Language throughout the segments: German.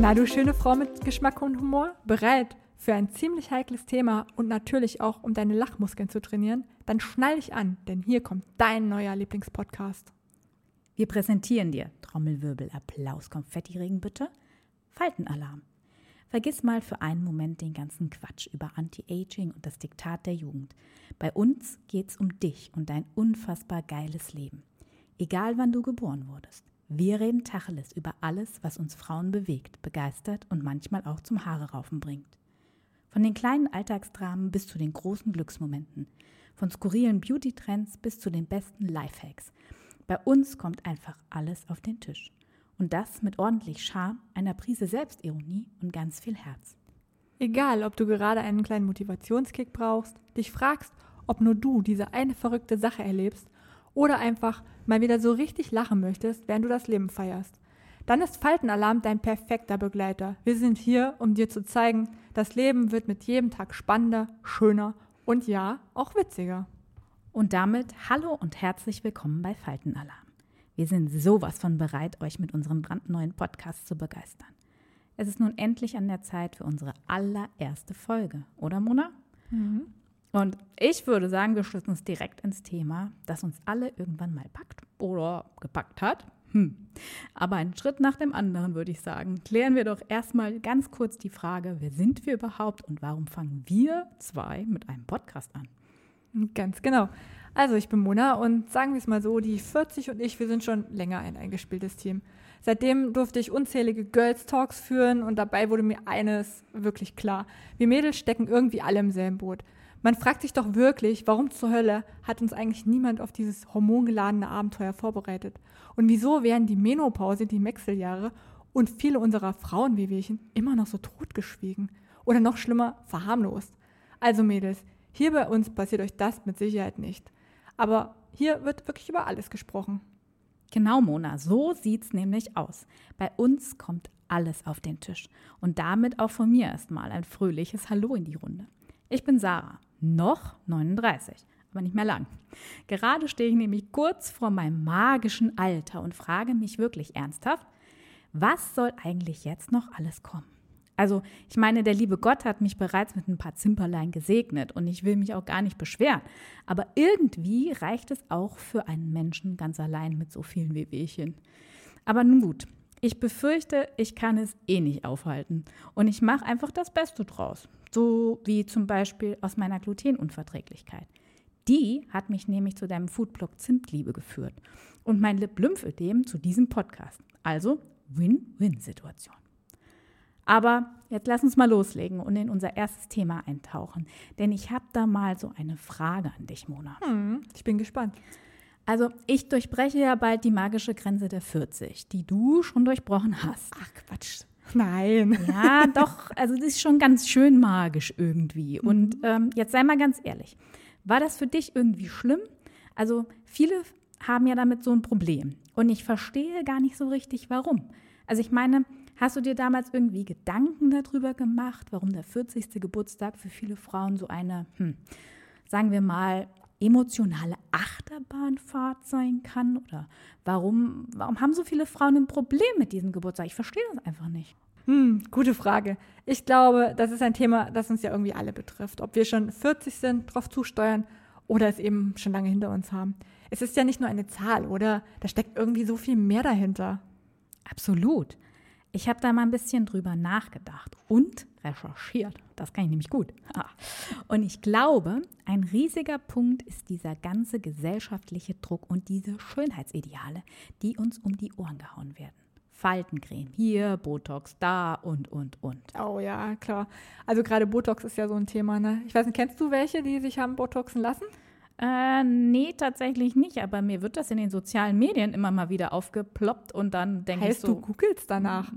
Na, du schöne Frau mit Geschmack und Humor, bereit für ein ziemlich heikles Thema und natürlich auch, um deine Lachmuskeln zu trainieren? Dann schnall dich an, denn hier kommt dein neuer Lieblingspodcast. Wir präsentieren dir, Trommelwirbel, Applaus, Konfettiregen bitte, Faltenalarm. Vergiss mal für einen Moment den ganzen Quatsch über Anti-Aging und das Diktat der Jugend. Bei uns geht's um dich und dein unfassbar geiles Leben. Egal wann du geboren wurdest. Wir reden Tacheles über alles, was uns Frauen bewegt, begeistert und manchmal auch zum Haareraufen bringt. Von den kleinen Alltagsdramen bis zu den großen Glücksmomenten. Von skurrilen Beauty-Trends bis zu den besten Lifehacks. Bei uns kommt einfach alles auf den Tisch. Und das mit ordentlich Charme, einer Prise Selbstironie und ganz viel Herz. Egal, ob du gerade einen kleinen Motivationskick brauchst, dich fragst, ob nur du diese eine verrückte Sache erlebst oder einfach mal wieder so richtig lachen möchtest, während du das Leben feierst. Dann ist Faltenalarm dein perfekter Begleiter. Wir sind hier, um dir zu zeigen, das Leben wird mit jedem Tag spannender, schöner und ja, auch witziger. Und damit hallo und herzlich willkommen bei Faltenalarm. Wir sind sowas von bereit, euch mit unserem brandneuen Podcast zu begeistern. Es ist nun endlich an der Zeit für unsere allererste Folge, oder Mona? Mhm. Und ich würde sagen, wir stürzen uns direkt ins Thema, das uns alle irgendwann mal packt oder gepackt hat. Aber einen Schritt nach dem anderen, würde ich sagen, klären wir doch erstmal ganz kurz die Frage, wer sind wir überhaupt und warum fangen wir zwei mit einem Podcast an? Ganz genau. Also ich bin Mona und sagen wir es mal so, die 40 und ich, wir sind schon länger ein eingespieltes Team. Seitdem durfte ich unzählige Girls Talks führen und dabei wurde mir eines wirklich klar. Wir Mädels stecken irgendwie alle im selben Boot. Man fragt sich doch wirklich, warum zur Hölle hat uns eigentlich niemand auf dieses hormongeladene Abenteuer vorbereitet? Und wieso werden die Menopause, die Wechseljahre und viele unserer Frauenwehwehchen immer noch so totgeschwiegen? Oder noch schlimmer, verharmlost? Also Mädels, hier bei uns passiert euch das mit Sicherheit nicht. Aber hier wird wirklich über alles gesprochen. Genau, Mona, so sieht's nämlich aus. Bei uns kommt alles auf den Tisch. Und damit auch von mir erstmal ein fröhliches Hallo in die Runde. Ich bin Sarah, noch 39, aber nicht mehr lang. Gerade stehe ich nämlich kurz vor meinem magischen Alter und frage mich wirklich ernsthaft, was soll eigentlich jetzt noch alles kommen? Also, ich meine, der liebe Gott hat mich bereits mit ein paar Zimperlein gesegnet und ich will mich auch gar nicht beschweren. Aber irgendwie reicht es auch für einen Menschen ganz allein mit so vielen Wehwehchen. Aber nun gut, ich befürchte, ich kann es eh nicht aufhalten und ich mache einfach das Beste draus. So wie zum Beispiel aus meiner Glutenunverträglichkeit. Die hat mich nämlich zu deinem Foodblog Zimtliebe geführt und mein Lymphödem zu diesem Podcast. Also Win-Win-Situation. Aber jetzt lass uns mal loslegen und in unser erstes Thema eintauchen. Denn ich habe da mal so eine Frage an dich, Mona. Ich bin gespannt. Also ich durchbreche ja bald die magische Grenze der 40, die du schon durchbrochen hast. Ach Quatsch. Nein. Ja, doch, also das ist schon ganz schön magisch irgendwie. Und jetzt sei mal ganz ehrlich, war das für dich irgendwie schlimm? Also viele haben ja damit so ein Problem und ich verstehe gar nicht so richtig, warum. Also ich meine, hast du dir damals irgendwie Gedanken darüber gemacht, warum der 40. Geburtstag für viele Frauen so eine, sagen wir mal, emotionale Achterbahnfahrt sein kann? Oder warum haben so viele Frauen ein Problem mit diesem Geburtstag? Ich verstehe das einfach nicht. Gute Frage. Ich glaube, das ist ein Thema, das uns ja irgendwie alle betrifft. Ob wir schon 40 sind, drauf zusteuern oder es eben schon lange hinter uns haben. Es ist ja nicht nur eine Zahl, oder? Da steckt irgendwie so viel mehr dahinter. Absolut. Ich habe da mal ein bisschen drüber nachgedacht und recherchiert. Das kann ich nämlich gut. Und ich glaube, ein riesiger Punkt ist dieser ganze gesellschaftliche Druck und diese Schönheitsideale, die uns um die Ohren gehauen werden. Faltencreme hier, Botox da und. Oh ja, klar. Also gerade Botox ist ja so ein Thema, ne? Ich weiß nicht, kennst du welche, die sich haben botoxen lassen? Nee, tatsächlich nicht, aber mir wird das in den sozialen Medien immer mal wieder aufgeploppt und dann denke ich so. Du googelst danach?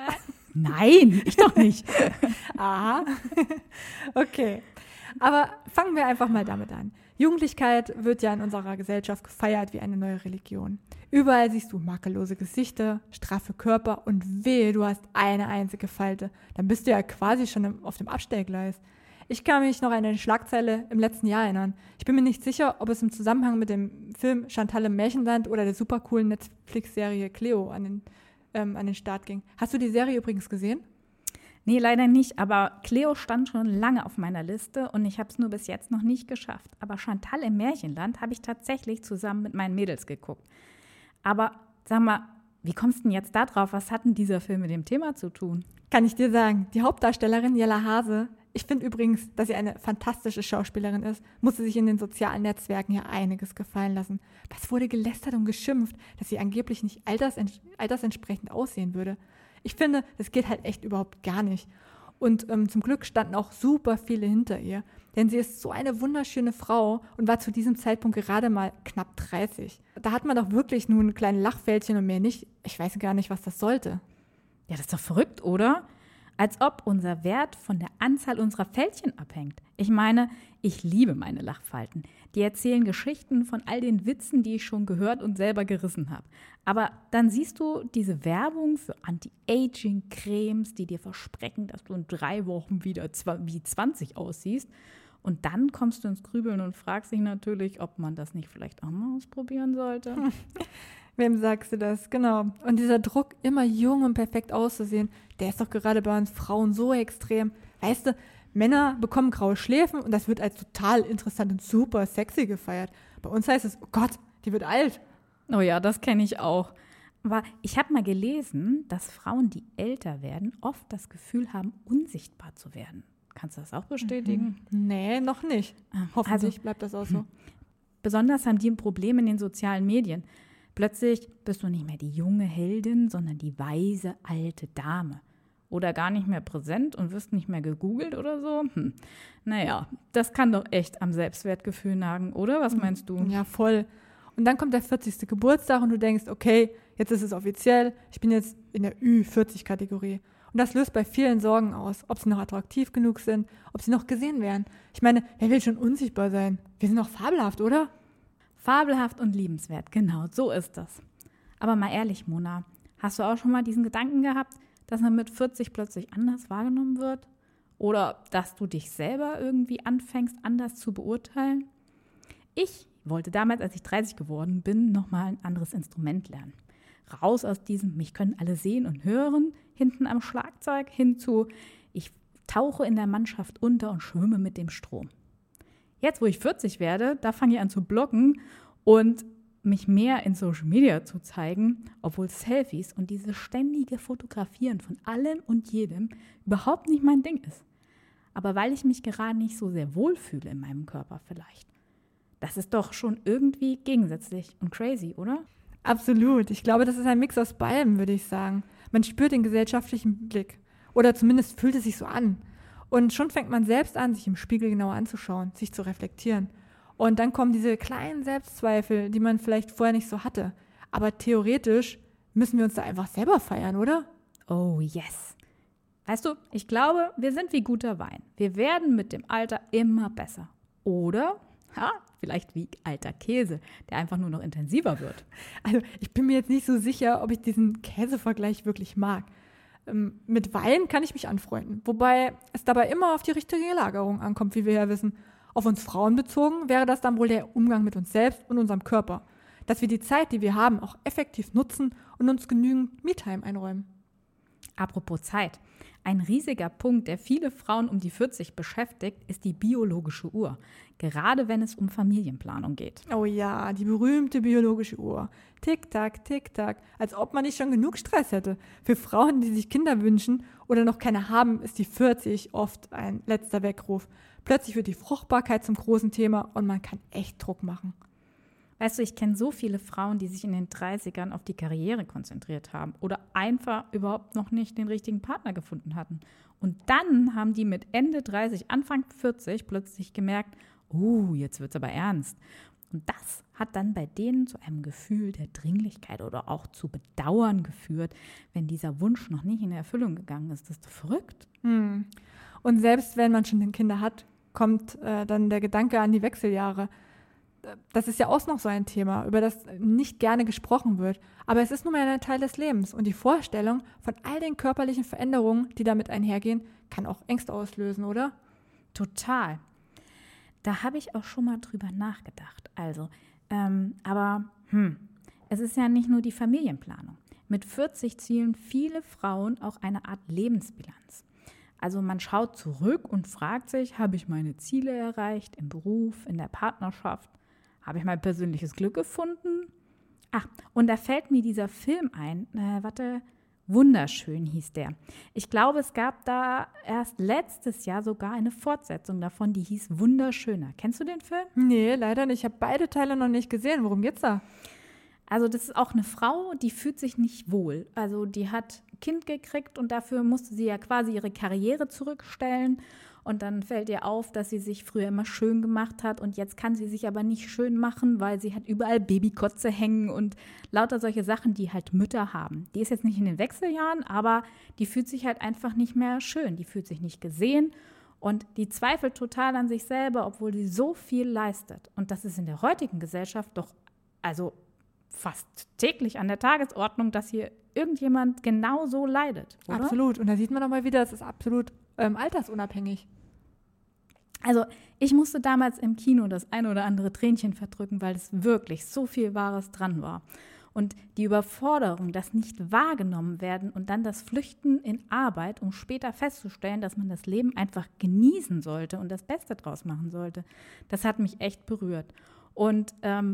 Nein, ich doch nicht. Aha, okay. Aber fangen wir einfach mal damit an. Jugendlichkeit wird ja in unserer Gesellschaft gefeiert wie eine neue Religion. Überall siehst du makellose Gesichter, straffe Körper und wehe, du hast eine einzige Falte. Dann bist du ja quasi schon auf dem Abstellgleis. Ich kann mich noch an eine Schlagzeile im letzten Jahr erinnern. Ich bin mir nicht sicher, ob es im Zusammenhang mit dem Film Chantal im Märchenland oder der supercoolen Netflix-Serie Cleo an den an den Start ging. Hast du die Serie übrigens gesehen? Nee, leider nicht, aber Cleo stand schon lange auf meiner Liste und ich habe es nur bis jetzt noch nicht geschafft. Aber Chantal im Märchenland habe ich tatsächlich zusammen mit meinen Mädels geguckt. Aber sag mal, wie kommst du denn jetzt da drauf? Was hat denn dieser Film mit dem Thema zu tun? Kann ich dir sagen, die Hauptdarstellerin Jella Hase, ich finde übrigens, dass sie eine fantastische Schauspielerin ist, musste sich in den sozialen Netzwerken ja einiges gefallen lassen. Was wurde gelästert und geschimpft, dass sie angeblich nicht altersentsprechend aussehen würde. Ich finde, das geht halt echt überhaupt gar nicht. Und zum Glück standen auch super viele hinter ihr, denn sie ist so eine wunderschöne Frau und war zu diesem Zeitpunkt gerade mal knapp 30. Da hat man doch wirklich nur ein kleines Lachfältchen und mehr nicht. Ich weiß gar nicht, was das sollte. Ja, das ist doch verrückt, oder? Als ob unser Wert von der Anzahl unserer Fältchen abhängt. Ich meine, ich liebe meine Lachfalten. Die erzählen Geschichten von all den Witzen, die ich schon gehört und selber gerissen habe. Aber dann siehst du diese Werbung für Anti-Aging-Cremes, die dir versprechen, dass du in 3 Wochen wieder wie 20 aussiehst. Und dann kommst du ins Grübeln und fragst dich natürlich, ob man das nicht vielleicht auch mal ausprobieren sollte. Wem sagst du das? Genau. Und dieser Druck, immer jung und perfekt auszusehen, der ist doch gerade bei uns Frauen so extrem. Weißt du, Männer bekommen graue Schläfen und das wird als total interessant und super sexy gefeiert. Bei uns heißt es, oh Gott, die wird alt. Oh ja, das kenne ich auch. Aber ich habe mal gelesen, dass Frauen, die älter werden, oft das Gefühl haben, unsichtbar zu werden. Kannst du das auch bestätigen? Nee, noch nicht. Hoffentlich bleibt das auch so. Besonders haben die ein Problem in den sozialen Medien. Plötzlich bist du nicht mehr die junge Heldin, sondern die weise alte Dame. Oder gar nicht mehr präsent und wirst nicht mehr gegoogelt oder so. Naja, das kann doch echt am Selbstwertgefühl nagen, oder? Was meinst du? Ja, voll. Und dann kommt der 40. Geburtstag und du denkst, okay, jetzt ist es offiziell, ich bin jetzt in der Ü40-Kategorie. Und das löst bei vielen Sorgen aus, ob sie noch attraktiv genug sind, ob sie noch gesehen werden. Ich meine, wer will schon unsichtbar sein? Wir sind doch fabelhaft, oder? Fabelhaft und liebenswert, genau, so ist das. Aber mal ehrlich, Mona, hast du auch schon mal diesen Gedanken gehabt, dass man mit 40 plötzlich anders wahrgenommen wird? Oder dass du dich selber irgendwie anfängst, anders zu beurteilen? Ich wollte damals, als ich 30 geworden bin, nochmal ein anderes Instrument lernen. Raus aus diesem, mich können alle sehen und hören, hinten am Schlagzeug, hin zu, ich tauche in der Mannschaft unter und schwimme mit dem Strom. Jetzt, wo ich 40 werde, da fange ich an zu bloggen und mich mehr in Social Media zu zeigen, obwohl Selfies und dieses ständige Fotografieren von allem und jedem überhaupt nicht mein Ding ist. Aber weil ich mich gerade nicht so sehr wohlfühle in meinem Körper vielleicht. Das ist doch schon irgendwie gegensätzlich und crazy, oder? Absolut. Ich glaube, das ist ein Mix aus beidem, würde ich sagen. Man spürt den gesellschaftlichen Blick. Oder zumindest fühlt es sich so an. Und schon fängt man selbst an, sich im Spiegel genauer anzuschauen, sich zu reflektieren. Und dann kommen diese kleinen Selbstzweifel, die man vielleicht vorher nicht so hatte. Aber theoretisch müssen wir uns da einfach selber feiern, oder? Oh yes. Weißt du, ich glaube, wir sind wie guter Wein. Wir werden mit dem Alter immer besser. Oder, vielleicht wie alter Käse, der einfach nur noch intensiver wird. Also ich bin mir jetzt nicht so sicher, ob ich diesen Käsevergleich wirklich mag. Mit Wein kann ich mich anfreunden, wobei es dabei immer auf die richtige Lagerung ankommt, wie wir ja wissen. Auf uns Frauen bezogen wäre das dann wohl der Umgang mit uns selbst und unserem Körper. Dass wir die Zeit, die wir haben, auch effektiv nutzen und uns genügend Me-Time einräumen. Apropos Zeit. Ein riesiger Punkt, der viele Frauen um die 40 beschäftigt, ist die biologische Uhr. Gerade wenn es um Familienplanung geht. Oh ja, die berühmte biologische Uhr. Tick-Tack, Tick-Tack. Als ob man nicht schon genug Stress hätte. Für Frauen, die sich Kinder wünschen oder noch keine haben, ist die 40 oft ein letzter Weckruf. Plötzlich wird die Fruchtbarkeit zum großen Thema und man kann echt Druck machen. Weißt du, ich kenne so viele Frauen, die sich in den 30ern auf die Karriere konzentriert haben oder einfach überhaupt noch nicht den richtigen Partner gefunden hatten. Und dann haben die mit Ende 30, Anfang 40 plötzlich gemerkt, jetzt wird's aber ernst. Und das hat dann bei denen zu einem Gefühl der Dringlichkeit oder auch zu Bedauern geführt, wenn dieser Wunsch noch nicht in Erfüllung gegangen ist. Das ist doch verrückt. Und selbst wenn man schon Kinder hat, kommt dann der Gedanke an die Wechseljahre. Das ist ja auch noch so ein Thema, über das nicht gerne gesprochen wird. Aber es ist nun mal ein Teil des Lebens. Und die Vorstellung von all den körperlichen Veränderungen, die damit einhergehen, kann auch Ängste auslösen, oder? Total. Da habe ich auch schon mal drüber nachgedacht. Also, es ist ja nicht nur die Familienplanung. Mit 40 zielen viele Frauen auch eine Art Lebensbilanz. Also man schaut zurück und fragt sich, habe ich meine Ziele erreicht im Beruf, in der Partnerschaft? Habe ich mein persönliches Glück gefunden? Ach, und da fällt mir dieser Film ein. Wunderschön hieß der. Ich glaube, es gab da erst letztes Jahr sogar eine Fortsetzung davon, die hieß Wunderschöner. Kennst du den Film? Nee, leider nicht. Ich habe beide Teile noch nicht gesehen. Worum geht's da? Also das ist auch eine Frau, die fühlt sich nicht wohl. Also die hat ein Kind gekriegt und dafür musste sie ja quasi ihre Karriere zurückstellen. Und dann fällt ihr auf, dass sie sich früher immer schön gemacht hat und jetzt kann sie sich aber nicht schön machen, weil sie hat überall Babykotze hängen und lauter solche Sachen, die halt Mütter haben. Die ist jetzt nicht in den Wechseljahren, aber die fühlt sich halt einfach nicht mehr schön. Die fühlt sich nicht gesehen und die zweifelt total an sich selber, obwohl sie so viel leistet. Und das ist in der heutigen Gesellschaft doch also fast täglich an der Tagesordnung, dass hier irgendjemand genau so leidet, oder? Absolut. Und da sieht man doch mal wieder, es ist absolut altersunabhängig. Also ich musste damals im Kino das ein oder andere Tränchen verdrücken, weil es wirklich so viel Wahres dran war. Und die Überforderung, das nicht wahrgenommen werden und dann das Flüchten in Arbeit, um später festzustellen, dass man das Leben einfach genießen sollte und das Beste draus machen sollte, das hat mich echt berührt. Und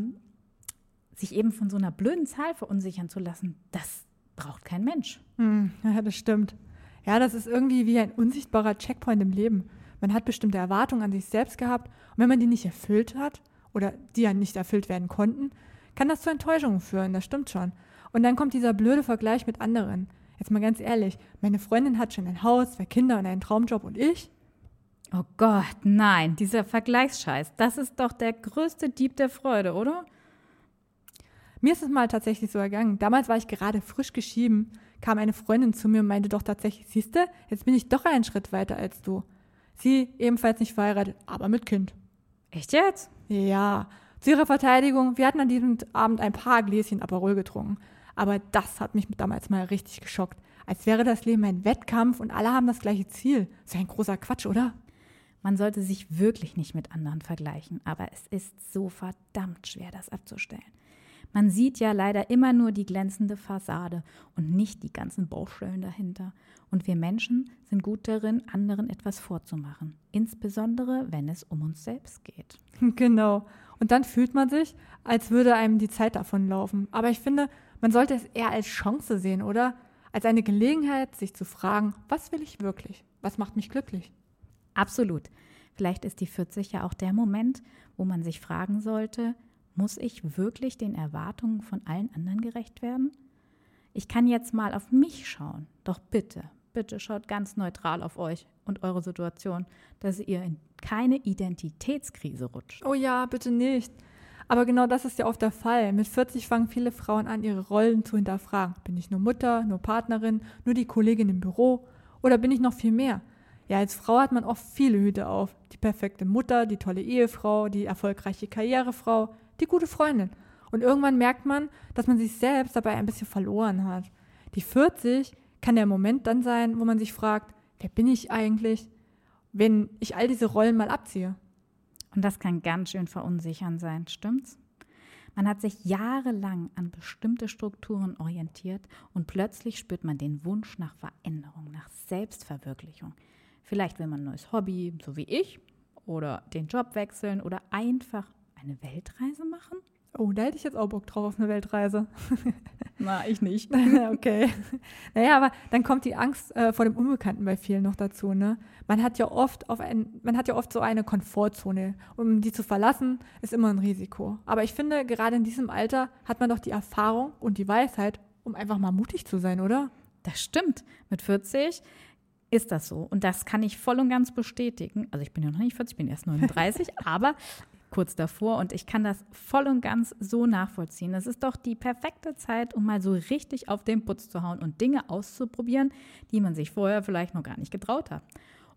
sich eben von so einer blöden Zahl verunsichern zu lassen, das braucht kein Mensch. Ja, das stimmt. Ja, das ist irgendwie wie ein unsichtbarer Checkpoint im Leben. Man hat bestimmte Erwartungen an sich selbst gehabt und wenn man die nicht erfüllt hat oder die ja nicht erfüllt werden konnten, kann das zu Enttäuschungen führen, das stimmt schon. Und dann kommt dieser blöde Vergleich mit anderen. Jetzt mal ganz ehrlich, meine Freundin hat schon ein Haus, 2 Kinder und einen Traumjob und ich? Oh Gott, nein, dieser Vergleichsscheiß, das ist doch der größte Dieb der Freude, oder? Mir ist es mal tatsächlich so ergangen. Damals war ich gerade frisch geschieden, kam eine Freundin zu mir und meinte doch tatsächlich, siehste, jetzt bin ich doch einen Schritt weiter als du. Sie ebenfalls nicht verheiratet, aber mit Kind. Echt jetzt? Ja, zu ihrer Verteidigung, wir hatten an diesem Abend ein paar Gläschen Aperol getrunken. Aber das hat mich damals mal richtig geschockt. Als wäre das Leben ein Wettkampf und alle haben das gleiche Ziel. So ein großer Quatsch, oder? Man sollte sich wirklich nicht mit anderen vergleichen, aber es ist so verdammt schwer, das abzustellen. Man sieht ja leider immer nur die glänzende Fassade und nicht die ganzen Baustellen dahinter. Und wir Menschen sind gut darin, anderen etwas vorzumachen. Insbesondere, wenn es um uns selbst geht. Genau. Und dann fühlt man sich, als würde einem die Zeit davonlaufen. Aber ich finde, man sollte es eher als Chance sehen, oder? Als eine Gelegenheit, sich zu fragen, was will ich wirklich? Was macht mich glücklich? Absolut. Vielleicht ist die 40 ja auch der Moment, wo man sich fragen sollte, muss ich wirklich den Erwartungen von allen anderen gerecht werden? Ich kann jetzt mal auf mich schauen. Doch bitte, bitte schaut ganz neutral auf euch und eure Situation, dass ihr in keine Identitätskrise rutscht. Oh ja, bitte nicht. Aber genau das ist ja oft der Fall. Mit 40 fangen viele Frauen an, ihre Rollen zu hinterfragen. Bin ich nur Mutter, nur Partnerin, nur die Kollegin im Büro oder bin ich noch viel mehr? Ja, als Frau hat man oft viele Hüte auf. Die perfekte Mutter, die tolle Ehefrau, die erfolgreiche Karrierefrau, die gute Freundin. Und irgendwann merkt man, dass man sich selbst dabei ein bisschen verloren hat. Die 40 kann der Moment dann sein, wo man sich fragt, wer bin ich eigentlich, wenn ich all diese Rollen mal abziehe? Und das kann ganz schön verunsichernd sein, stimmt's? Man hat sich jahrelang an bestimmte Strukturen orientiert und plötzlich spürt man den Wunsch nach Veränderung, nach Selbstverwirklichung. Vielleicht will man ein neues Hobby, so wie ich, oder den Job wechseln oder einfach eine Weltreise machen? Oh, da hätte ich jetzt auch Bock drauf auf eine Weltreise. Na, ich nicht. Okay. Naja, aber dann kommt die Angst vor dem Unbekannten bei vielen noch dazu, ne? Man hat ja oft so eine Komfortzone. Um die zu verlassen, ist immer ein Risiko. Aber ich finde, gerade in diesem Alter hat man doch die Erfahrung und die Weisheit, um einfach mal mutig zu sein, oder? Das stimmt. Mit 40 ist das so. Und das kann ich voll und ganz bestätigen. Also ich bin ja noch nicht 40, ich bin erst 39, aber kurz davor und ich kann das voll und ganz so nachvollziehen. Es ist doch die perfekte Zeit, um mal so richtig auf den Putz zu hauen und Dinge auszuprobieren, die man sich vorher vielleicht noch gar nicht getraut hat.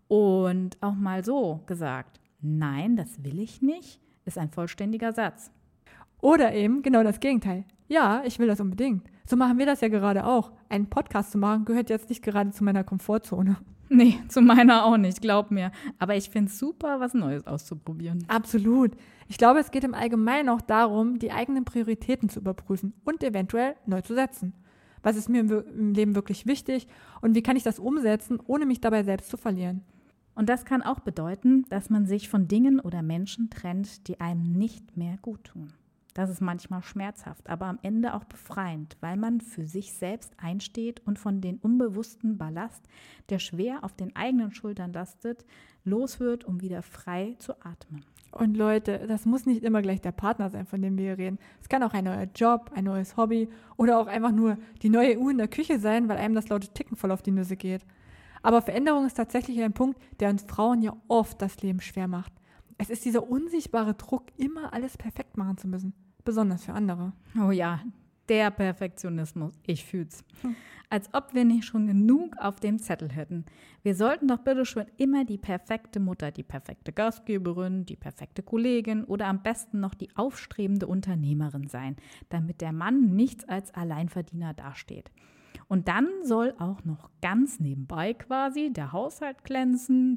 Und auch mal so gesagt, nein, das will ich nicht, ist ein vollständiger Satz. Oder eben genau das Gegenteil. Ja, ich will das unbedingt. So machen wir das ja gerade auch. Einen Podcast zu machen gehört jetzt nicht gerade zu meiner Komfortzone. Nee, zu meiner auch nicht, glaub mir. Aber ich finde es super, was Neues auszuprobieren. Absolut. Ich glaube, es geht im Allgemeinen auch darum, die eigenen Prioritäten zu überprüfen und eventuell neu zu setzen. Was ist mir im Leben wirklich wichtig und wie kann ich das umsetzen, ohne mich dabei selbst zu verlieren? Und das kann auch bedeuten, dass man sich von Dingen oder Menschen trennt, die einem nicht mehr gut tun. Das ist manchmal schmerzhaft, aber am Ende auch befreiend, weil man für sich selbst einsteht und von den unbewussten Ballast, der schwer auf den eigenen Schultern lastet, los wird, um wieder frei zu atmen. Und Leute, das muss nicht immer gleich der Partner sein, von dem wir hier reden. Es kann auch ein neuer Job, ein neues Hobby oder auch einfach nur die neue Uhr in der Küche sein, weil einem das laute Ticken voll auf die Nüsse geht. Aber Veränderung ist tatsächlich ein Punkt, der uns Frauen ja oft das Leben schwer macht. Es ist dieser unsichtbare Druck, immer alles perfekt machen zu müssen, besonders für andere. Oh ja, der Perfektionismus, ich fühl's. Als ob wir nicht schon genug auf dem Zettel hätten. Wir sollten doch bitte schon immer die perfekte Mutter, die perfekte Gastgeberin, die perfekte Kollegin oder am besten noch die aufstrebende Unternehmerin sein, damit der Mann nichts als Alleinverdiener dasteht. Und dann soll auch noch ganz nebenbei quasi der Haushalt glänzen,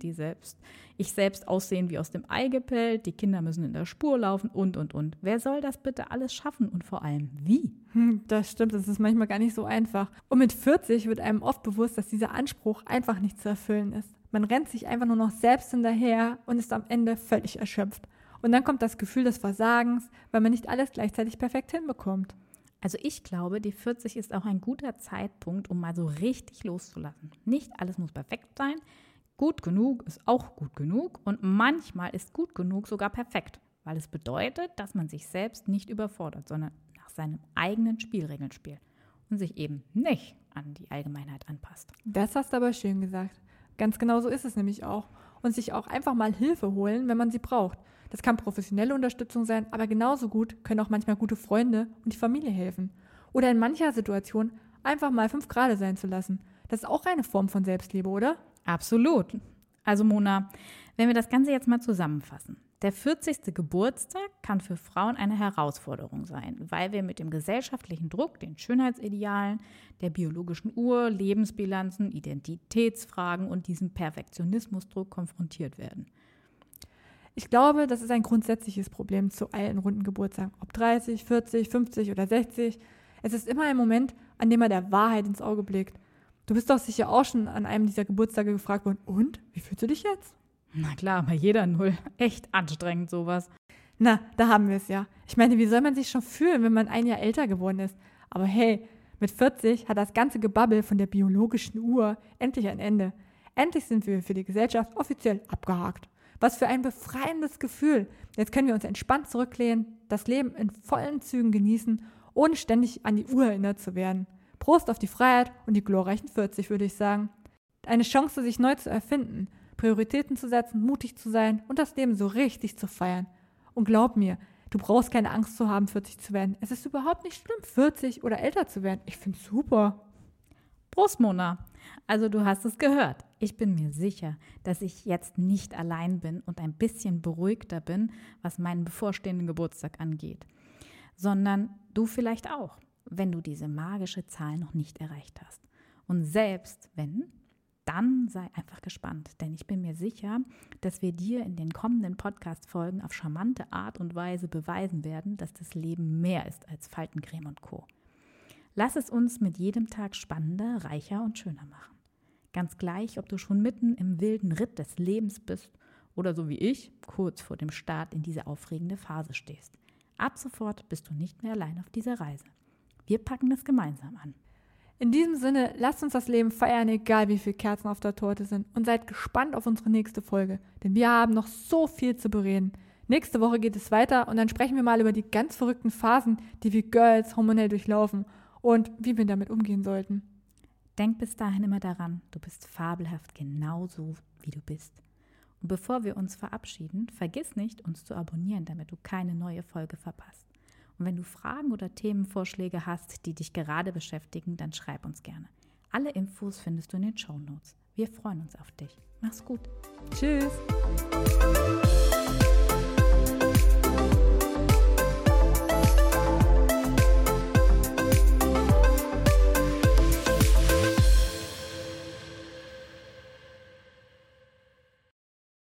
ich selbst aussehen wie aus dem Ei gepellt, die Kinder müssen in der Spur laufen und. Wer soll das bitte alles schaffen und vor allem wie? Das stimmt, das ist manchmal gar nicht so einfach. Und mit 40 wird einem oft bewusst, dass dieser Anspruch einfach nicht zu erfüllen ist. Man rennt sich einfach nur noch selbst hinterher und ist am Ende völlig erschöpft. Und dann kommt das Gefühl des Versagens, weil man nicht alles gleichzeitig perfekt hinbekommt. Also ich glaube, die 40 ist auch ein guter Zeitpunkt, um mal so richtig loszulassen. Nicht alles muss perfekt sein. Gut genug ist auch gut genug und manchmal ist gut genug sogar perfekt, weil es bedeutet, dass man sich selbst nicht überfordert, sondern nach seinen eigenen Spielregeln spielt und sich eben nicht an die Allgemeinheit anpasst. Das hast du aber schön gesagt. Ganz genau so ist es nämlich auch. Und sich auch einfach mal Hilfe holen, wenn man sie braucht. Das kann professionelle Unterstützung sein, aber genauso gut können auch manchmal gute Freunde und die Familie helfen. Oder in mancher Situation einfach mal 5 Grade sein zu lassen. Das ist auch eine Form von Selbstliebe, oder? Absolut. Also Mona, wenn wir das Ganze jetzt mal zusammenfassen. Der 40. Geburtstag kann für Frauen eine Herausforderung sein, weil wir mit dem gesellschaftlichen Druck, den Schönheitsidealen, der biologischen Uhr, Lebensbilanzen, Identitätsfragen und diesem Perfektionismusdruck konfrontiert werden. Ich glaube, das ist ein grundsätzliches Problem zu allen runden Geburtstagen. Ob 30, 40, 50 oder 60. Es ist immer ein Moment, an dem man der Wahrheit ins Auge blickt. Du bist doch sicher auch schon an einem dieser Geburtstage gefragt worden, und? Wie fühlst du dich jetzt? Na klar, bei jeder Null. Echt anstrengend sowas. Na, da haben wir es ja. Ich meine, wie soll man sich schon fühlen, wenn man ein Jahr älter geworden ist? Aber hey, mit 40 hat das ganze Gebabbel von der biologischen Uhr endlich ein Ende. Endlich sind wir für die Gesellschaft offiziell abgehakt. Was für ein befreiendes Gefühl. Jetzt können wir uns entspannt zurücklehnen, das Leben in vollen Zügen genießen, ohne ständig an die Uhr erinnert zu werden. Prost auf die Freiheit und die glorreichen 40, würde ich sagen. Eine Chance, sich neu zu erfinden, Prioritäten zu setzen, mutig zu sein und das Leben so richtig zu feiern. Und glaub mir, du brauchst keine Angst zu haben, 40 zu werden. Es ist überhaupt nicht schlimm, 40 oder älter zu werden. Ich finde es super. Prost, Mona. Also du hast es gehört. Ich bin mir sicher, dass ich jetzt nicht allein bin und ein bisschen beruhigter bin, was meinen bevorstehenden Geburtstag angeht. Sondern du vielleicht auch, wenn du diese magische Zahl noch nicht erreicht hast. Und selbst wenn, dann sei einfach gespannt, denn ich bin mir sicher, dass wir dir in den kommenden Podcast-Folgen auf charmante Art und Weise beweisen werden, dass das Leben mehr ist als Faltencreme und Co. Lass es uns mit jedem Tag spannender, reicher und schöner machen. Ganz gleich, ob du schon mitten im wilden Ritt des Lebens bist oder so wie ich, kurz vor dem Start in diese aufregende Phase stehst. Ab sofort bist du nicht mehr allein auf dieser Reise. Wir packen es gemeinsam an. In diesem Sinne, lasst uns das Leben feiern, egal wie viele Kerzen auf der Torte sind. Und seid gespannt auf unsere nächste Folge, denn wir haben noch so viel zu bereden. Nächste Woche geht es weiter und dann sprechen wir mal über die ganz verrückten Phasen, die wir Girls hormonell durchlaufen und wie wir damit umgehen sollten. Denk bis dahin immer daran, du bist fabelhaft genauso, wie du bist. Und bevor wir uns verabschieden, vergiss nicht, uns zu abonnieren, damit du keine neue Folge verpasst. Und wenn du Fragen oder Themenvorschläge hast, die dich gerade beschäftigen, dann schreib uns gerne. Alle Infos findest du in den Shownotes. Wir freuen uns auf dich. Mach's gut. Tschüss.